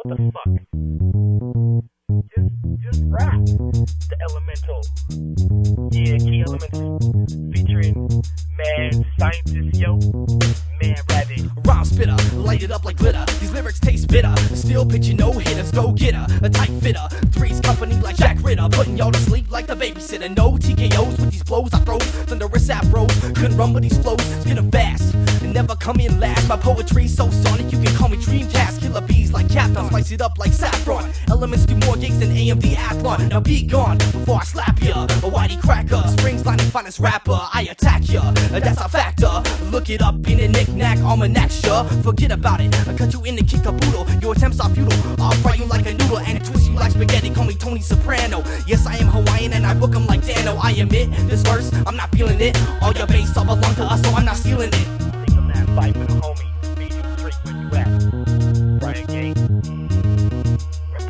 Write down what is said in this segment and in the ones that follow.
What the fuck? Just rap. The Elemental. Yeah, Key Elements featuring Mad Scientist, yo. Mad Rabbit. Rhyme spitter, light it up like glitter. These lyrics taste bitter. Still picture no hitters, go getter. A tight fitter, Three's company like Jack Ritter. Putting y'all to sleep like the babysitter. No TKOs with these blows I throw. Thunderous afros, couldn't run with these flows. Spinning fast, and never come in last. My poetry's so sonic, you can call me Dreamcast. Killer bees like Captain, spice it up like saffron. Elements do more gigs than AMD Athlon. Now be gone before I slap ya. A whitey cracker, Springs lining finest rapper. I attack ya, that's a factor. Look it up in a knick-knack almanac, sure. Forget about it, I cut you in and kick a boodle. Your attempts are futile, I'll fry you like a noodle and twist you like spaghetti. Call me Tony Soprano. Yes, I am Hawaiian and I book 'em like Dano. I admit, this verse, I'm not feeling it. All your bass all belong to us, so I'm not stealing it. Take a mad fight with a homie. Feed you straight where you at. Brian Gang.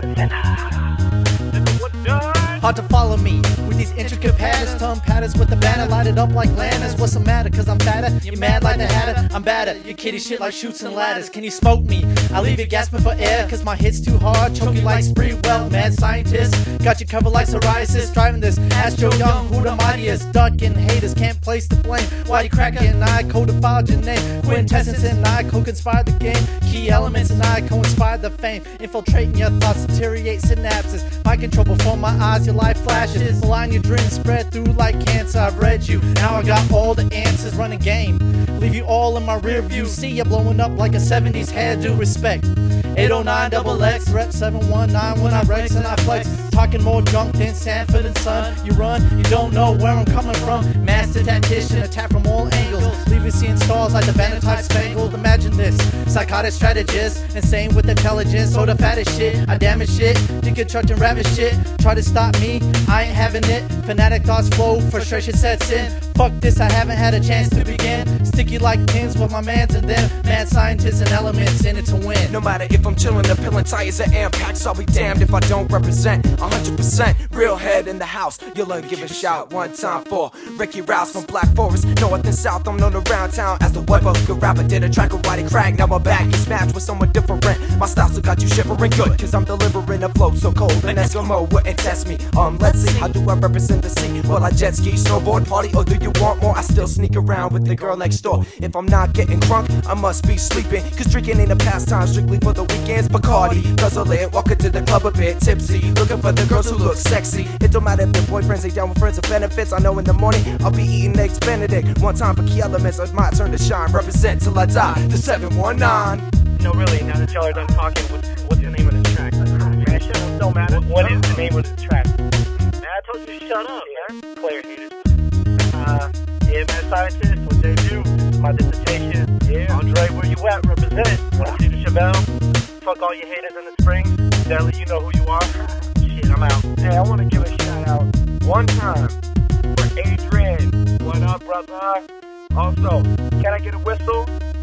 Represent. What done? Hard to follow me with these intricate patterns, tongue patterns with the banner, light it up like lanterns. What's the matter? Cause I'm fatter. You mad like the Hatter? I'm badder. You kitty shit like shoots and ladders. Can you smoke me? I leave you gasping for air, cause my hit's too hard. Choking like Sprewell, mad scientist. Got you covered like psoriasis. Driving this Astro Young, who the mightiest? Ducking haters, can't place the blame. Why you cracking and I codified your name? Quintessence and I co-conspired the game. Key elements and I co-inspired the fame. Infiltrating your thoughts, deteriorate synapses. Mind control before my eyes, your life flashes. Malign your dreams, spread through like cancer. I've read you, now I got all the answers. Running game, leave you all in my rear view. See you blowing up like a 70s hairdo. Respect 809 double X, rep 719 when I rex and I flex. Talking more junk than Sanford and Son. You run, you don't know where I'm coming from. Master tactician, attack from all angles. Leave you seeing stars like the banner type spangled. Imagine this, psychotic strategist, insane with intelligence, so the fattest shit. I damage shit, deconstructing ravish shit. Try to stop me, I ain't having it. Fanatic thoughts flow, frustration sets in. Fuck this, I haven't had a chance to begin. Sticky like pins with my mans and them. Mad scientists and elements in it to win. No matter if I'm chillin' or peeling tires or impacts, I'll be damned if I don't represent 100%. Real head in the house, you'll give a shout one time for Ricky Rouse from Black Forest. North and South, I'm known around town as the weather. Good rapper, did a track with Whitey Crack. Now I'm back, you smashed with someone different. My style still got you shivering good, cause I'm delivering a flow so cold an Eskimo wouldn't test me. Let's see, how do I represent the sea? Well, I jet ski, snowboard, party, or do you want more? I still sneak around with the girl next door. If I'm not getting crunk, I must be sleeping, cause drinking ain't a pastime, strictly for the weekends. Bacardi, guzzle it, walk into the club a bit tipsy, looking for the girls who look sexy. It don't matter if their boyfriends ain't down with friends or benefits. I know in the morning, I'll be eating eggs Benedict. One time for Key Elements, so it's my turn to shine. Represent till I die, the 719. No, really, now that y'all are done talking, what's the name of the track? Man, shut up, don't matter. What is the name of the track? Man, I told you to shut up, man. Player haters. Yeah, man, scientists, what they do. My dissertation. Yeah. Andre, where you at? Represent. Wanna see the Chevelle? Fuck all you haters in the Springs. Deli, you know who you are. Shit, I'm out. Hey, I wanna give a shout out one time for Adrian. What up, brother? Also, can I get a whistle?